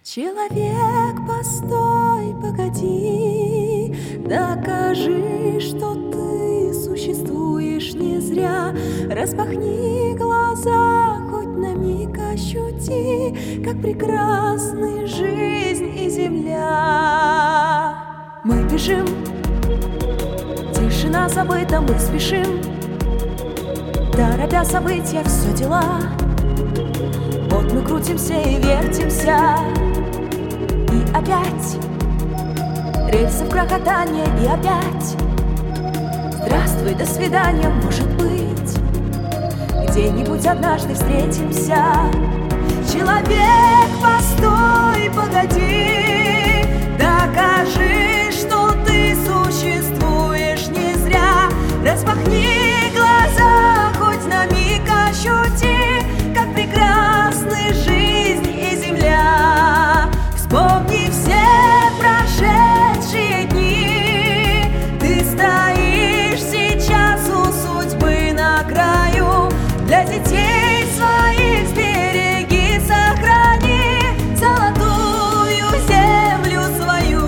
Человек, постой, погоди, докажи, что ты существуешь не зря. Распахни глаза, хоть на миг ощути, как прекрасны жизнь и земля. Мы бежим, тишина забыта, мы спешим, торопя события, все дела. Вот мы крутимся и вертимся, и опять рельсы в крохотание, и опять здравствуй, до свидания, может быть, где-нибудь однажды встретимся. Человек, постой, погоди, докажи, что ты существуешь не зря. Распахни глаза, хоть на миг ощути, как прекрасны жизнь и земля. Вспомни все прошедшие дни, ты стоишь сейчас у судьбы на краю. Для детей своих сбереги, сохрани золотую землю свою.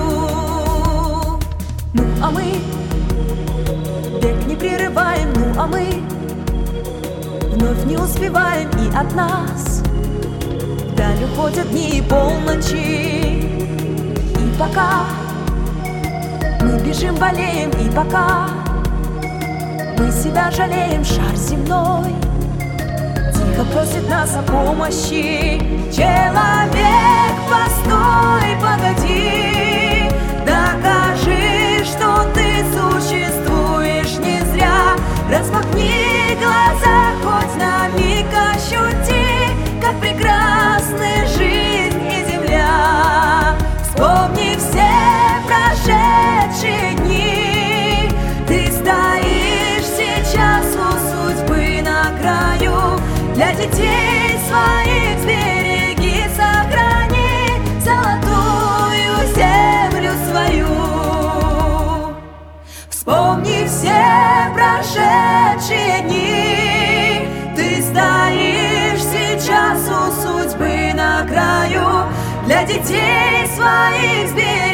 Ну а мы бег не прерываем, ну а мы вновь не успеваем, и от нас вдаль уходят дни и полночи. И пока мы бежим, болеем, и пока мы себя жалеем, шар земной тихо просит нас о помощи. Человек, постой, погоди, докажи, что ты существуешь не зря. Распахни глаза, хоть на миг ощути, как прекрасны жизнь и земля. Вспомни все прошедшие дни, ты стоишь сейчас у судьбы на краю. Для детей своих сбереги, сохрани золотую землю свою. Вспомни все прошедшие дни, ты стоишь сейчас у судьбы на краю. Для детей своих сбереги,